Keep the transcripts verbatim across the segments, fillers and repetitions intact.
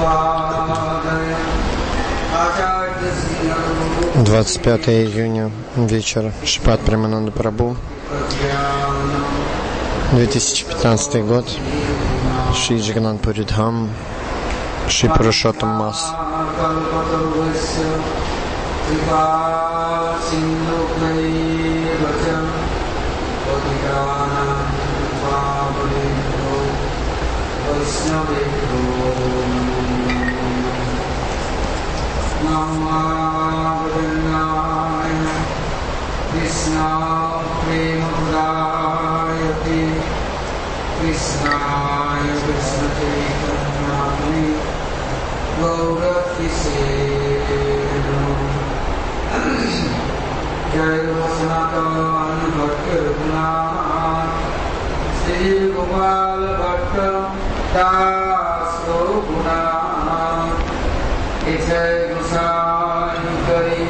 двадцать пятое июня, вечер, Шрипад Премананда Прабху, две тысячи пятнадцатый год, Шри Джаганнат Пури Дхам, Шри Пурушоттам Мас. Krishna Prema Purayate Krishna Krishna Chaitanya Gaura Kiseno Jai Sanatana Bhakti Raghunath Sri Gopal Bhatta Das Raghunath Jai Gosai Kari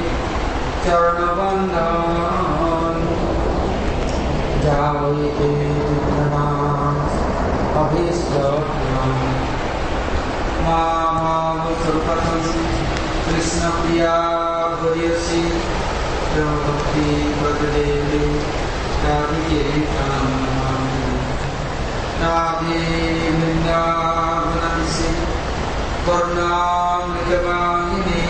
Charnavandan Jai Pranam Abhislavam Mama Sarpatam Krishna Priya Varyasi Bhakti Bhagadevi Radhiketam Radhe Vrindavanasi Varnam Nikavahini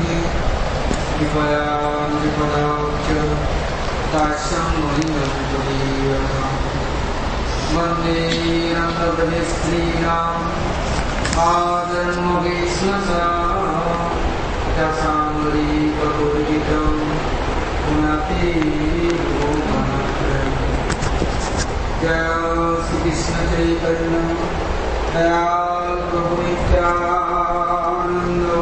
Vipayam Vipadakya Tasham Mohindam Puriyam Mande Nandavadistrinam Adaram Visnasa Dasamari Kapuritam Unati Bhumanatram Jaya Sri Krishna Chaitanya Dayal Prabhu Nityananda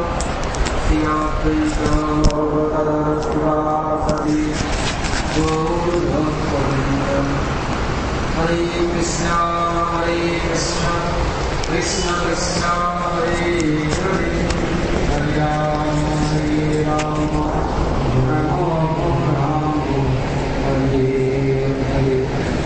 Hare Krishna, Hare Krishna, Krishna Krishna, Hare Hare, Hare Rama, Hare Rama, Rama Rama, Hare Hare.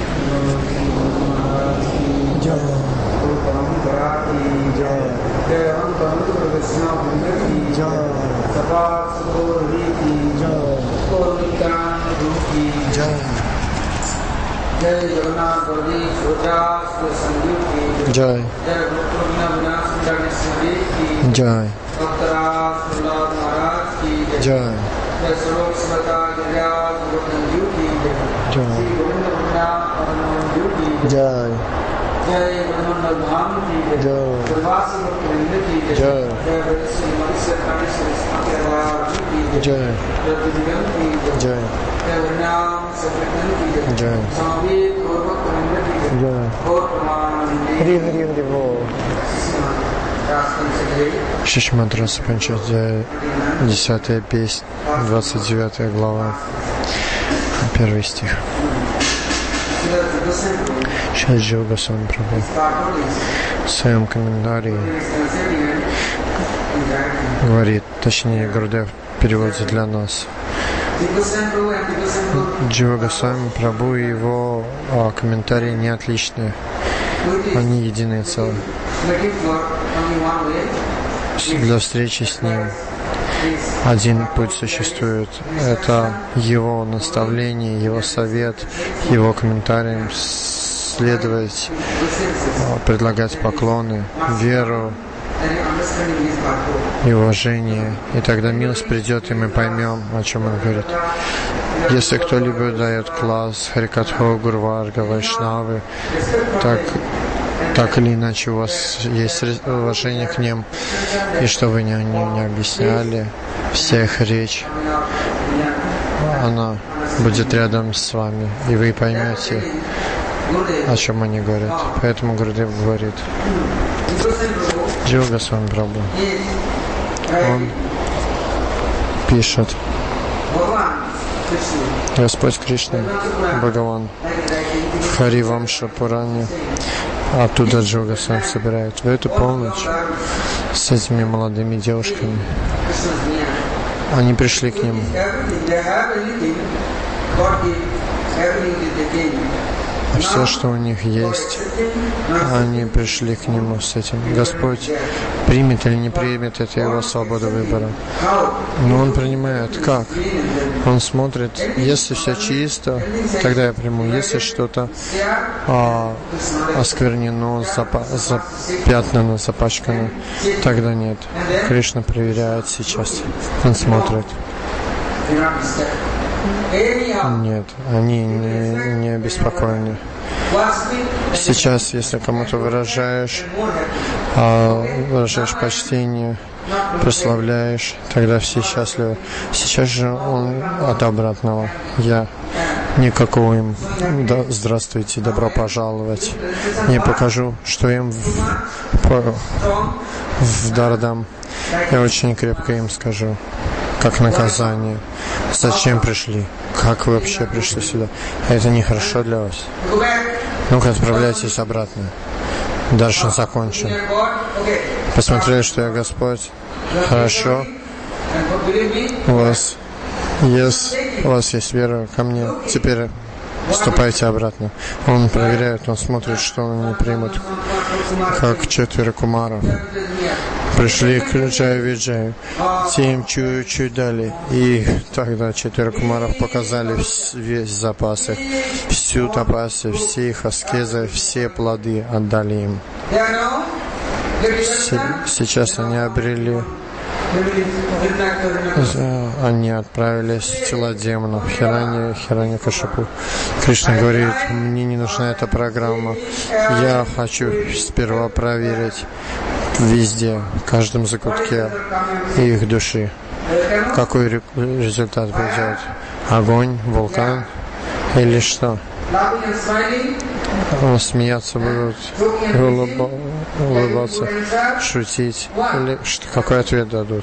Jai Parampara ki Jai, Jai Parampara Krishna Bhunda ki Jai, Sabha Sudhori ki Jai, Kolikan Ruki Jai, Jai Jagannath Bali Soja Sanjeev ki Jai, Jai Gopurna Vinas Ganeswari ki Jai, Bhaktara Sulad Maharaj ki Jai, Jai Sarok Smata Jaya Gopurna ki Jai, Jai Govinda Vrinda Paranam ki Jai, Jai Mananda Dham ki Jai, Prabhasi Bhaktivinoda ki Jai, Jai Vadasi Manisya Kaneshwari Smakera ki Jai, Jai Divyam ki Jai, Jai Vrinam Sakritan ki Jai, Swami Gaurabhaktivinoda ki Jai, Gaur Pramanande Hari Hari Hari Bol. Шишмад Раса Панчадьяя, десятая песня, двадцать девятая глава, первый стих. Сейчас Джива Госвами Прабху в своем комментарии говорит, точнее Гурудев переводит для нас. Джива Госвами Прабху и его а, комментарии не отличные, они единое целое. Для встречи с ним один путь существует. Это его наставление, его совет, его комментариям следовать, предлагать поклоны, веру и уважение. И тогда милость придет, и мы поймем, о чем он говорит. Если кто-либо дает класс Харикатхо, Гурварга, Вайшнавы, так Так или иначе у вас есть уважение к ним, и что вы не, не, не объясняли, вся их речь, она будет рядом с вами, и вы поймете, о чем они говорят. Поэтому Гурудев говорит, Джива Госвами Прабху, он пишет, Господь Кришна, Бхагаван, в Хари Вамша Пуране, оттуда Джива Госвами собирают. В эту полночь с этими молодыми девушками они пришли к нему. все, что у них есть, они пришли к Нему с этим. Господь примет или не примет, это Его свобода выбора. Но Он принимает. Как? Он смотрит, если все чисто, тогда я приму. Если что-то а, осквернено, запа- запятнано, запачкано, тогда нет. Кришна проверяет сейчас. Он смотрит. Нет, они не, не обеспокоены. Сейчас, если кому-то выражаешь, а, выражаешь почтение, прославляешь, тогда все счастливы. Сейчас же он от обратного. Я никакого им да, здравствуйте, добро пожаловать. Не покажу, что им в, по, в дар дам. Я очень крепко им скажу, как наказание. Зачем пришли? Как вы вообще пришли сюда? Это нехорошо для вас. Ну-ка, отправляйтесь обратно. Даршан закончен. Посмотрели, что я Господь. Хорошо. У вас есть, у вас есть вера ко мне. Теперь ступайте обратно. Он проверяет, он смотрит, что они примут. Как четверо кумаров пришли к Джаю Виджаю, те им чуть-чуть дали, и тогда четверо кумаров показали весь запас их, всю тапасию, все их аскезы, все плоды отдали им. Сейчас они обрели, они отправились в тела демонов, Хирани, Хираньякашипу. Кришна говорит, мне не нужна эта программа, я хочу сперва проверить везде, в каждом закутке их души. Какой результат придет? Огонь, вулкан или что? Смеяться будут, улыба, улыбаться, шутить, или что, какой ответ дадут?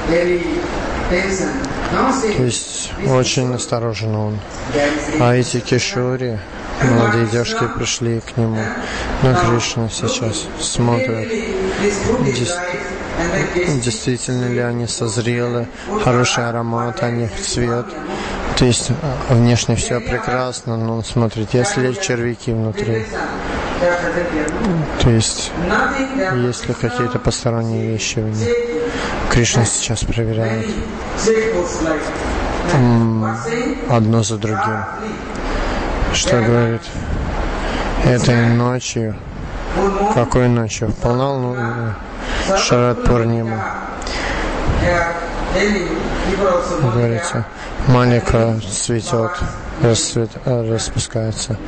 То есть очень насторожен он. А эти кишури, молодые девушки, пришли к нему. Но Кришна сейчас смотрит, действительно ли они созрелы, хороший аромат, а не цвет. То есть внешне все прекрасно, но он смотрит, есть ли червяки внутри. То есть, есть ли какие-то посторонние вещи в них. Кришна сейчас проверяет одно за другим. Что говорит? Этой ночью, какой ночью? Полнолуние, Шарат Пурнима. Говорится, Малика цветет, расцвет, распускается.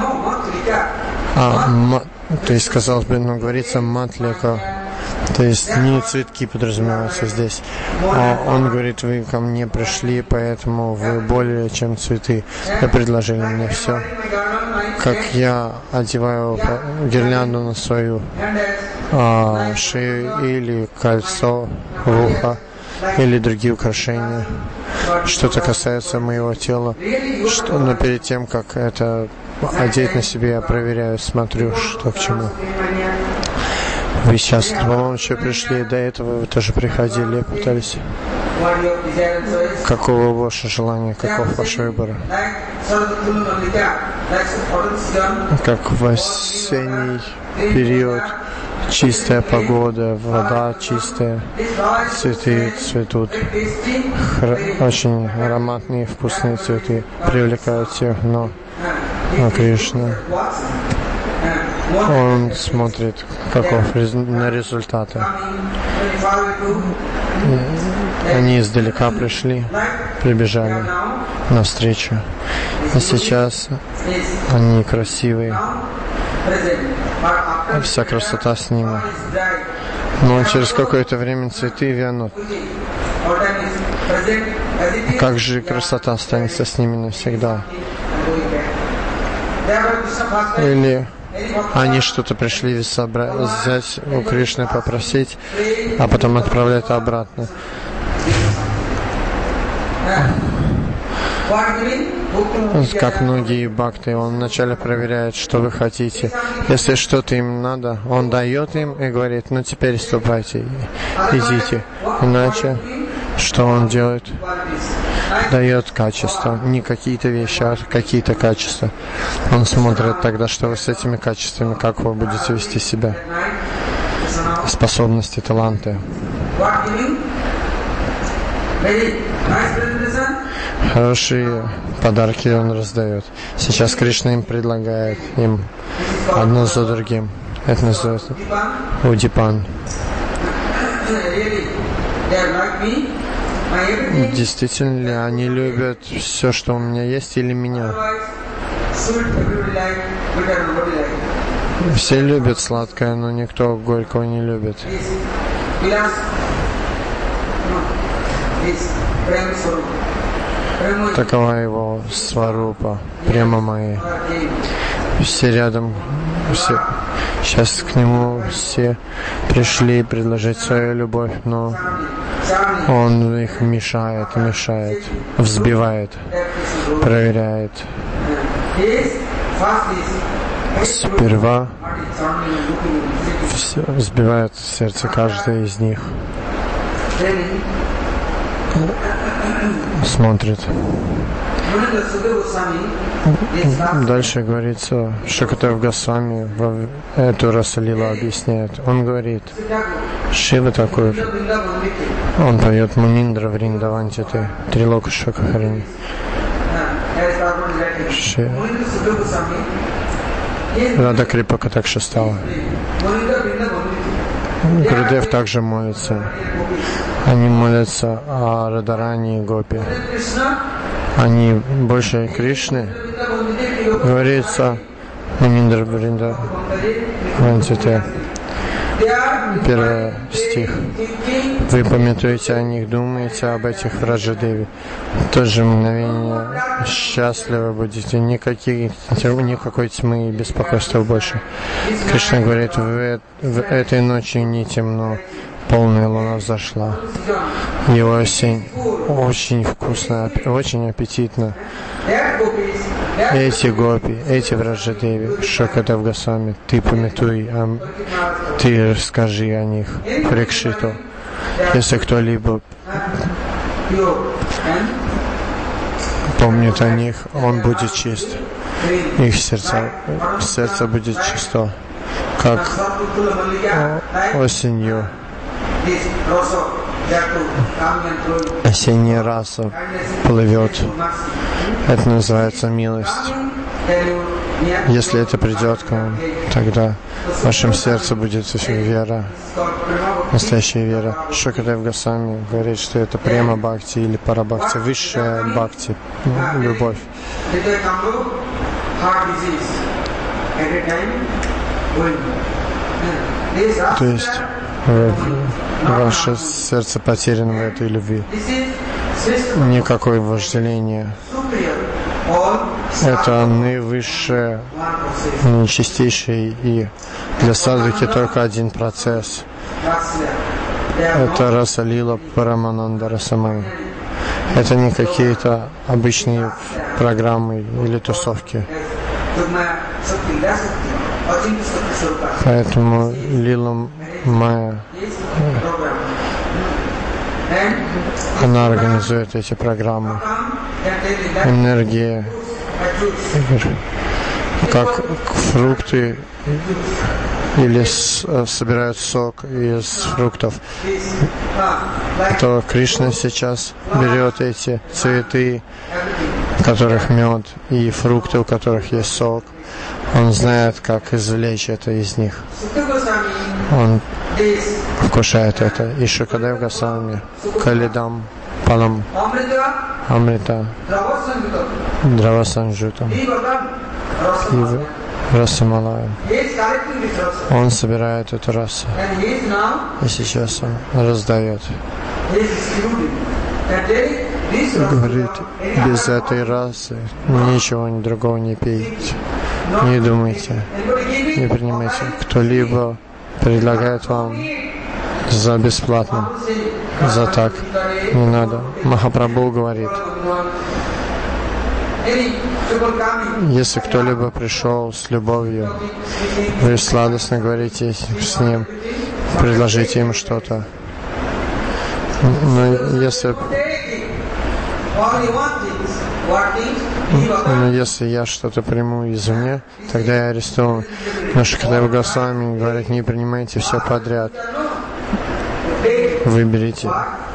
А, ма, то есть, казалось бы, ну, говорится Матлика, то есть не цветки подразумеваются здесь. А он говорит, вы ко мне пришли, поэтому вы более чем цветы. Вы предложили мне все. Как я одеваю гирлянду на свою а, шею или кольцо в ухо, или другие украшения. Что-то касается моего тела, что, но перед тем, как это одеть на себе, я проверяю, смотрю, что к чему. Вы сейчас, по-моему, еще пришли, до этого вы тоже приходили и пытались. Каково ваше желание, каков ваш выбор? Как в осенний период, чистая погода, вода чистая, цветы цветут, Хр- очень ароматные, вкусные цветы привлекают всех, но, но Кришна, он смотрит, каков рез- на результаты. Они издалека пришли, прибежали навстречу, а сейчас они красивые. Вся красота с ними. Но через какое-то время цветы вянут. Как же красота останется с ними навсегда? Или они что-то пришли взять у Кришны, попросить, а потом отправлять обратно. Как многие бхакты, он вначале проверяет, что вы хотите. Если что-то им надо, он дает им и говорит, ну теперь ступайте, идите. Иначе, что он делает? дает качества, не какие-то вещи, а какие-то качества. Он смотрит тогда, что вы с этими качествами, как вы будете вести себя. Способности, таланты. Хорошие подарки он раздает. Сейчас Кришна им предлагает, им одно за другим. Это называется Удипан. Действительно ли они любят все, что у меня есть, или меня? Все любят сладкое, но никто горького не любит. Такова его сварупа, према мои. Все рядом, все. Сейчас к нему все пришли предложить свою любовь, но он их мешает, мешает, взбивает, проверяет. Сперва взбивает сердце каждый из них. Смотрит. Дальше говорится, Шукадев Госвами эту Расалилу объясняет. Он говорит, Шива Такур, он поет Муниндра Вриндавантите, Трилока Шакахарини. Ши... Рада Крипа Катакша стала. Гурудев также молится. Они молятся о Радарани и Гопи. Они больше Кришны. Говорится Муниндра Вриндавантите. Первый стих. Вы помятуете о них, думаете об этих Враджадеви. В то же мгновение счастливы будете, никаких, никакой тьмы и беспокойства больше. Кришна говорит, в, в этой ночью не темно, полная луна взошла. И осень очень вкусная, очень аппетитна. Эти гопи, эти Враджадеви, Шукадев Госвами, ты помятуй, а ты расскажи о них, Парикшиту. Если кто-либо помнит о них, он будет чист. Их сердце, сердце будет чисто, как осенью. Осенняя раса плывет. Это называется милость. Если это придет к вам, тогда в вашем сердце будет вера, настоящая вера. Шукадев Госвами говорит, что это према бхакти или парабхакти, высшая бхакти, любовь. То есть ваше сердце потеряно в этой любви. Никакое вожделение. Это наивысшее, наичистейшее, и для садхаки только один процесс. Это Расалила Парамананда Расамай. Это не какие-то обычные программы или тусовки. Поэтому Лила Майя, она организует эти программы. Энергия, как фрукты или с, собирают сок из фруктов, то Кришна сейчас берет эти цветы, в которых мед, и фрукты, у которых есть сок. Он знает, как извлечь это из них. Он вкушает это. И Шукадев Госвами, Калидам, Палам, Амрита, Дравасанджутам, и Расамалая. Он собирает эту расу. И сейчас он раздает. И говорит, без этой расы ничего другого не пейте. Не думайте, не принимайте. Кто-либо предлагает вам за бесплатно, за так, не надо. Махапрабху говорит, если кто-либо пришел с любовью, вы сладостно говорите с ним, предложите ему что-то. Но если Но если я что-то приму извне, тогда я арестован. Но Шукадева Госвами говорит, не принимайте все подряд. Выберите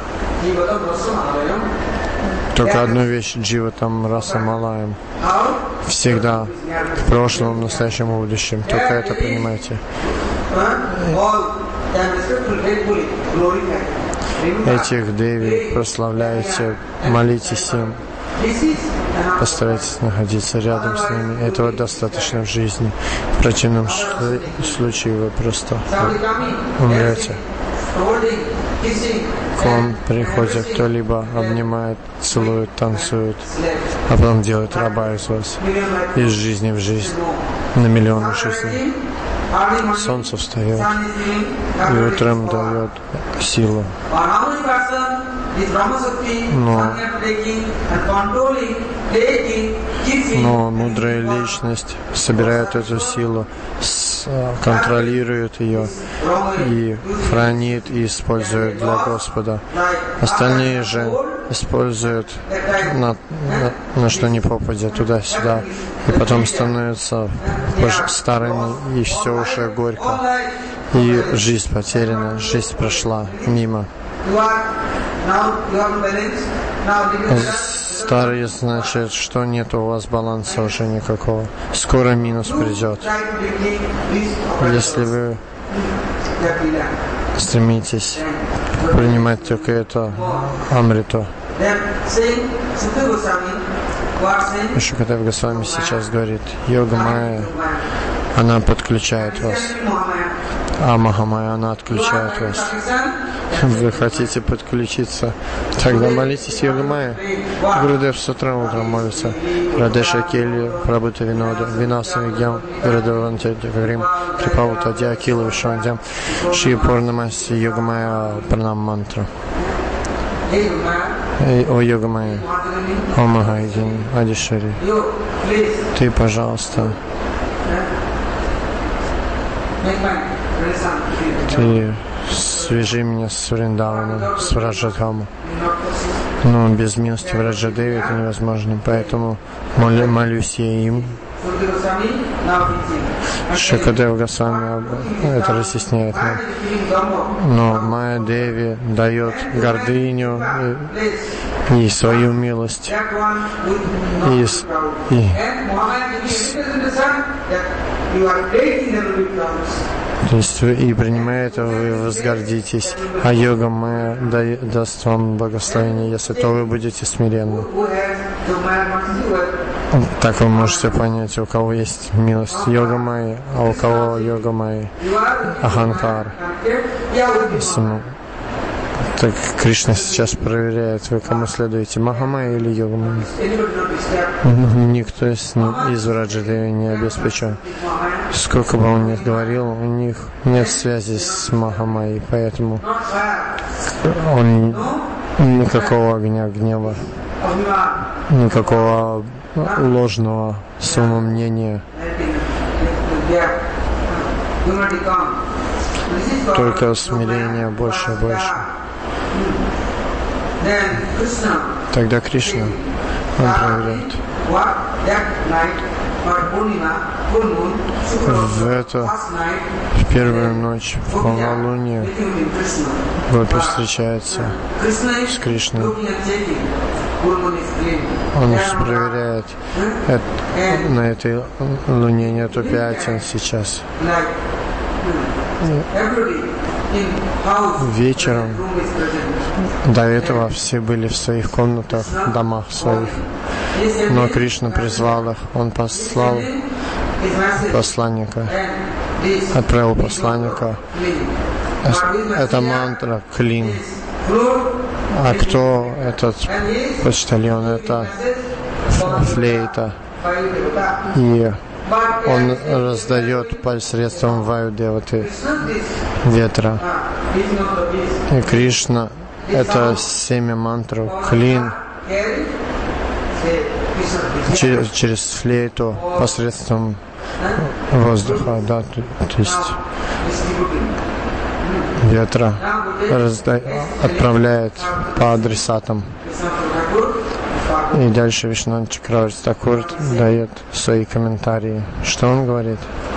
только одну вещь, Дживатам Расамалаем. Всегда, в прошлом, в настоящем и будущем. Только это принимайте. Этих Деви прославляйте, молитесь им, постарайтесь находиться рядом с ними. Этого достаточно в жизни. В противном случае вы просто умрете. К вам приходит кто-либо, обнимает, целует, танцует, а потом делает раба из вас. Из жизни в жизнь, на миллионы жизней. Солнце встает и утром дает силу. Но, но мудрая личность собирает эту силу, контролирует ее и хранит и использует для Господа. Остальные же используют на, на, на что ни попадя, туда-сюда, и потом становятся старыми, и все уже горько. И жизнь потеряна, жизнь прошла мимо. Старые, значит, что нет у вас баланса уже никакого. Скоро минус придет. Если вы стремитесь принимать только это Амриту. Шукадева Госвами сейчас говорит, йога майя, она подключает вас, а Махамайя, она отключает вас. Вы хотите подключиться, тогда молитесь йога майя. Гурудев с утра утром молится. Радеша Кели, Прабhuta Винода, Винаса Вигьям, Гурудеванте Гаврим, Крипавута Диакила Вишвандям, Шри Пурнамаси йога майя Пранам мантра. О йога майя, о Махайдин, Адишари, ты, пожалуйста, ты свяжи меня с Вриндаваном, с Враджадхамом. Но без милости Враджадеви это невозможно, поэтому молю, молюсь я им. Шукадева Госвами это разъясняет нам. Но Майя Деви дает гордыню и, и свою милость. И, и, то есть вы, и принимая это, вы возгордитесь, а йога майя да, даст вам благословение, если то вы будете смиренны. Так вы можете понять, у кого есть милость йога майя, а у кого йога майя аханкар. Так Кришна сейчас проверяет, вы кому следуете, Махамайя или йога майя. Никто из, из Враджадеви не обеспечен. Сколько бы он ни говорил, у них нет связи с Махамайей, поэтому он никакого огня гнева, никакого ложного самомнения. Только смирение больше и больше. Тогда Кришна, он проверяет. В эту в первую ночь, в полнолуние, Гопи встречается с Кришной. Он проверяет, это, на этой луне нету пятен сейчас. Вечером до этого все были в своих комнатах, домах своих. Но Кришна призвал их, он послал посланника, отправил посланника. Это мантра Клин. А кто этот почтальон? Это флейта. И он раздает посредством Ваю-деваты, ветра. И Кришна — это семя мантру Клин. Через, через флейту, посредством воздуха, да, то, то есть ветра разда... отправляет по адресатам. И дальше Вишванат Чакраварти Такур дает свои комментарии. Что он говорит?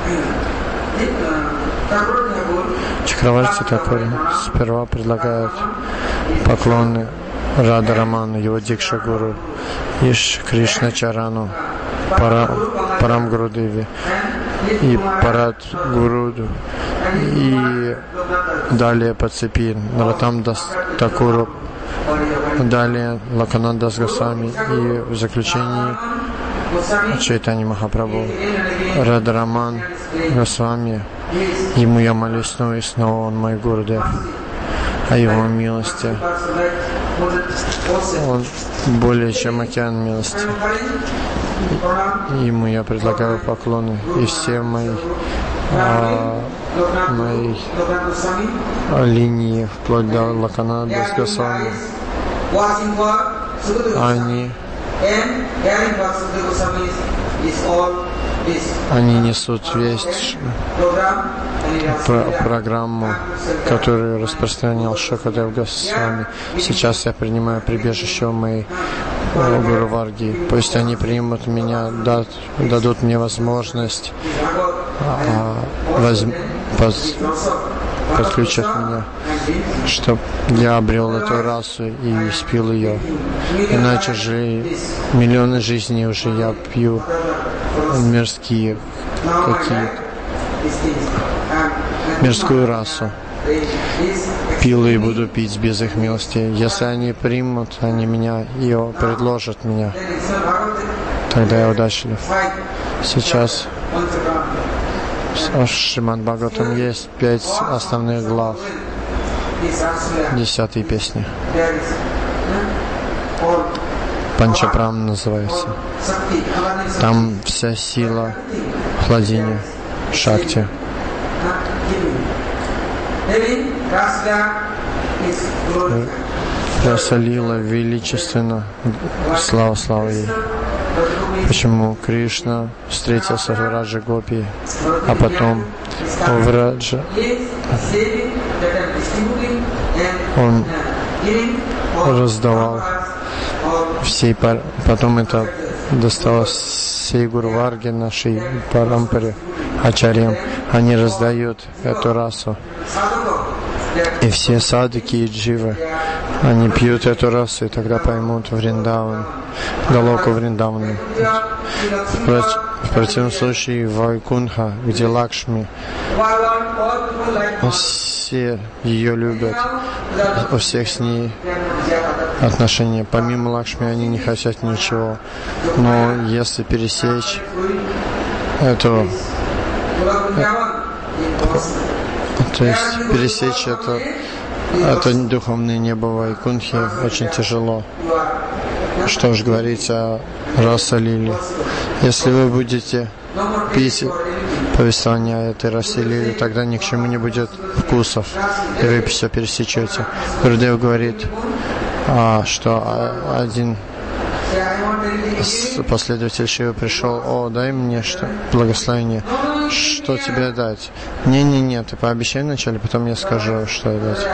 Чакраварти Такур сперва предлагает поклоны Рада Раману, его Дикша Гуру, Иш Кришна Чарану, Пара, Парам Гурудеви и Парат Гуруду, и далее по цепи Наратам Дас Такуру, далее Лакханат Дас Госвами и в заключении Чайтанья Махапрабху. Рада Раман Госвами, ему я молюсь снова и снова, он мой Гурудев, о его милости. Он более чем океан милости. Ему я предлагаю поклоны, и все мои, а, мои а, линии, вплоть до Лакханат Дас Госвами, они Они несут весть, про программу, которую распространял Шукадев Госвами. Сейчас я принимаю прибежище у моей Гуру Варги. Пусть они примут меня, дад, дадут мне возможность, а, возьм, под, подключат меня, чтобы я обрел эту расу и испил ее. Иначе же миллионы жизней уже я пью мирские какие-то, мирскую расу. Пил и буду пить без их милости. Если они примут, они меня, ее предложат меня, тогда я удачлив. Сейчас в Шримад Бхагаватам есть пять основных глав. Десятые песни. Панчапрам называется. Там вся сила владения Шакти. Расалила величественно, слава слава ей. Почему Кришна встретился в Раджа Гопи, а потом в Раджа он раздавал всей пар... потом это досталось всей Гуру Варге, нашей парампаре, ачарьям. Они раздают эту расу. И все садхики и дживы, они пьют эту расу, и тогда поймут Вриндаван, Галоку Вриндавану. В, проти... в противном случае Вайкунха, где Лакшми, все ее любят, у всех с ней отношения. Помимо Лакшми они не хотят ничего. Но если пересечь эту, то есть пересечь это, это духовное небо Вайкунхи очень тяжело. Что ж говорить о Раса Лили. Если вы будете пить повествование этой Расе Лили, тогда ни к чему не будет вкусов, и вы все пересечете. Гурудев говорит, а, что один последователь Шивы пришел: о, дай мне что, благословение. Что тебе дать? Не-не-не, ты пообещай вначале, потом я скажу, что дать.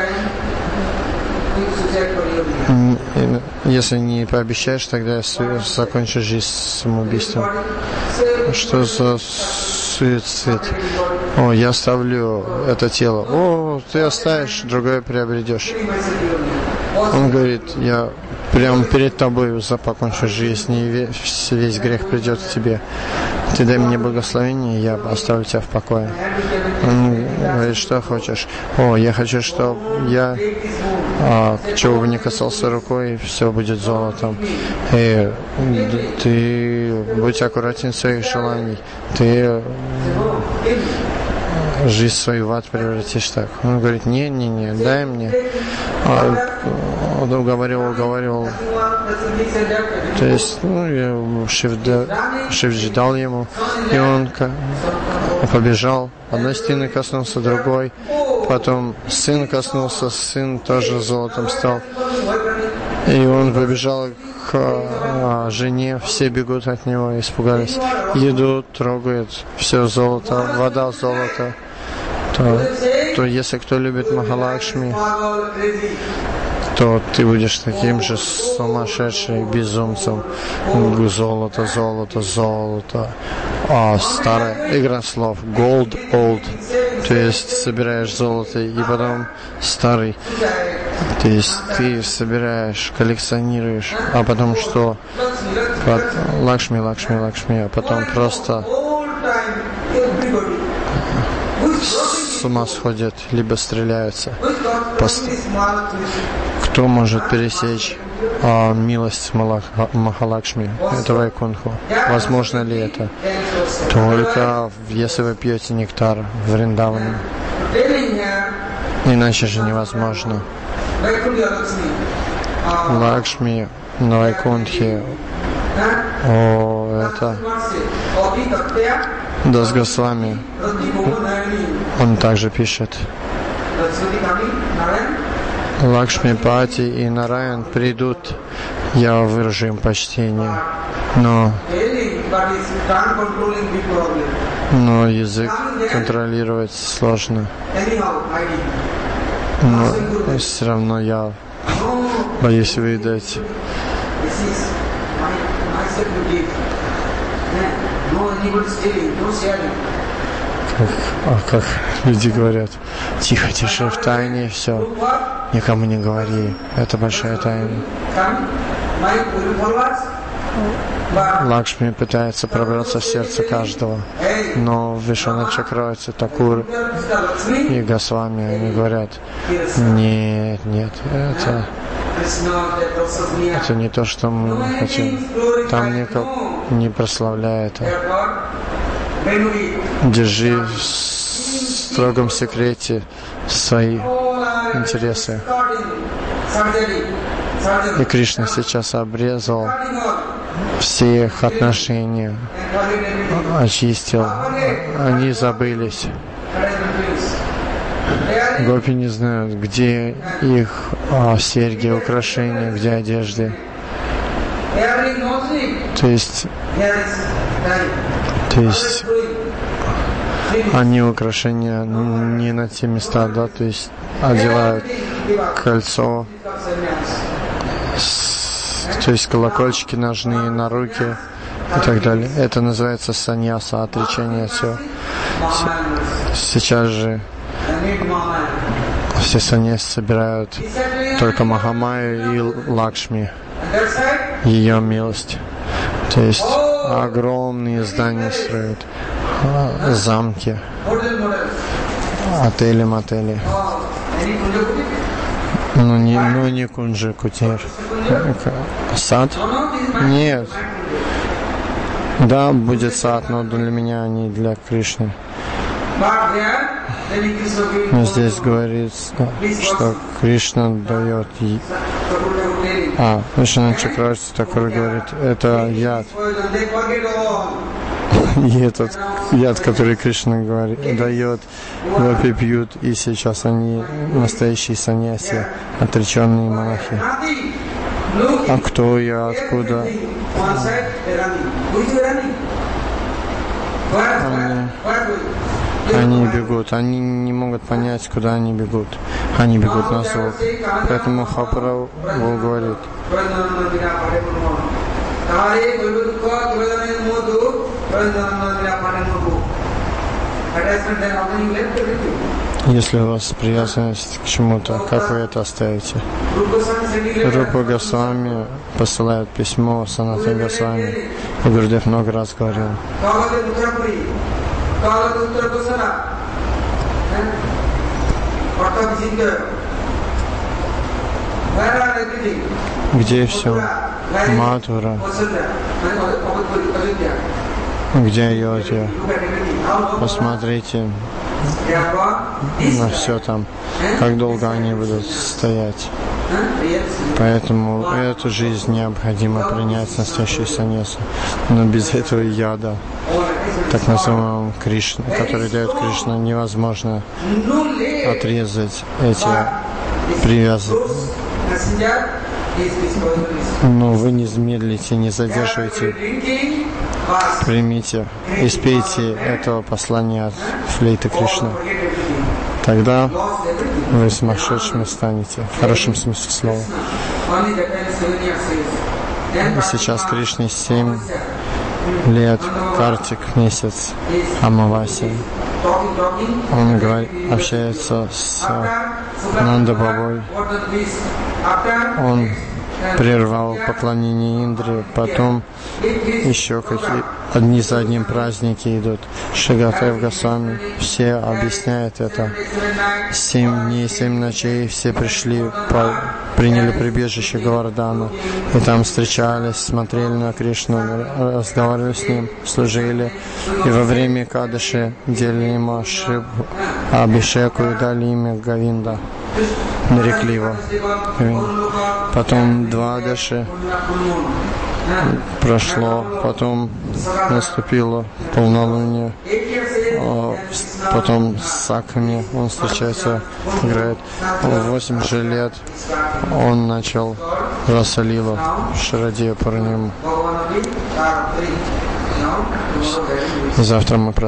Если не пообещаешь, тогда я закончу жизнь самоубийством. Что за суицид? О, я оставлю это тело. О, ты оставишь, другое приобретешь. Он говорит, я прямо перед тобой покончу жизнь, и весь, весь грех придет к тебе. Ты дай мне благословение, я оставлю тебя в покое. Он говорит, что хочешь? О, я хочу, чтобы я, а, чего бы не касался рукой, все будет золотом. И ты будь аккуратен в своих желаниях. Ты жизнь свою в ад превратишь так. Он говорит, не-не-не, дай мне. А, он уговаривал, уговаривал. То есть, ну, я Шивджи дал ему, и он побежал. Одной стены коснулся, другой. Потом сын коснулся, сын тоже золотом стал. И он побежал к а, жене, все бегут от него, испугались. Еду трогают, все золото, вода золото. То, что если кто любит Махалакшми, то ты будешь таким же сумасшедшим безумцем. Золото, золото, золото. А старая игра слов. Gold, old. То есть собираешь золото и потом старый. То есть ты собираешь, коллекционируешь, а потом что? Лакшми, Лакшми, Лакшми, а потом просто с ума сходят, либо стреляются. Пост... Кто может пересечь а, милость Махалакшми? Это Вайкунху. Возможно ли это? Только если вы пьете нектар в Вриндаване. Иначе же невозможно. Лакшми на Вайкунхе. О, это Дас Госвами. Он также пишет. Лакшми Пати и Нараян придут, я выражу им почтение. Но, но язык контролировать сложно. Но все равно я боюсь выдать. Как, а как люди говорят, тихо, тише, в тайне, все, никому не говори, это большая тайна. Лакшми пытается пробраться в сердце каждого, но Вишванат Чакраварти, Такур и Госвами, они говорят, нет, нет, это, это не то, что мы хотим, там никак не прославляй это. Держи в строгом секрете свои интересы. И Кришна сейчас обрезал все их отношения, очистил. Они забылись. Гопи не знают, где их а, серьги, украшения, где одежды. То есть, то есть они украшения не на те места, да, то есть одевают кольцо, то есть колокольчики ножные на руки и так далее. Это называется саньяса, отречение от всего. Сейчас же все саньяси собирают только Махамаю и Лакшми, ее милость. То есть огромные здания строят, замки, отели, мотели. Ну не, ну не кунджи, кутир. Сад? Нет. Да, будет сад, но для меня, а не для Кришны. Но здесь говорится, что Кришна дает... А, Вишванат Чакраварти Такур говорит, это яд. И этот яд, который Кришна говорит, дает, гопи пьют, и сейчас они настоящие саньяси, отреченные монахи. А кто я, откуда? Они, они бегут, они не могут понять, куда они бегут. Они бегут на звук. Поэтому Хапарау говорит, если у вас привязанность к чему-то, как вы это оставите? Рупа Госвами посылает письмо Санатане Госвами. И Гурудев много раз говорил. Где все? Матура. Где Айодхья? Посмотрите на все там, как долго они будут стоять. Поэтому эту жизнь необходимо принять настоящую саньясу. Но без этого яда, так называемого Кришна, который дает Кришна, невозможно отрезать эти привязки. Но вы не замедлите, не задерживайте. Примите и спейте этого послания от флейты Кришны. тогда вы сумасшедшими станете, в хорошем смысле слова. И сейчас Кришне семь лет, Картик месяц, Амавасия. Он говорит, общается с Нанда Бабой. Он прервал поклонение Индре, потом еще какие одни за одним праздники идут. Шигатев Госвами, все объясняют это. Семь дней, семь ночей, все пришли, по, приняли прибежище Говардхана, и там встречались, смотрели на Кришну, разговаривали с ним, служили, и во время Кадыши делали ему Шибху, Абишеку и дали имя Говинда. Нарекли его. Потом два даши прошло, потом наступило полнолуние, потом с Сакхами он встречается, играет. В восемь же лет он начал Расалила Шарадия Пурниму. Завтра мы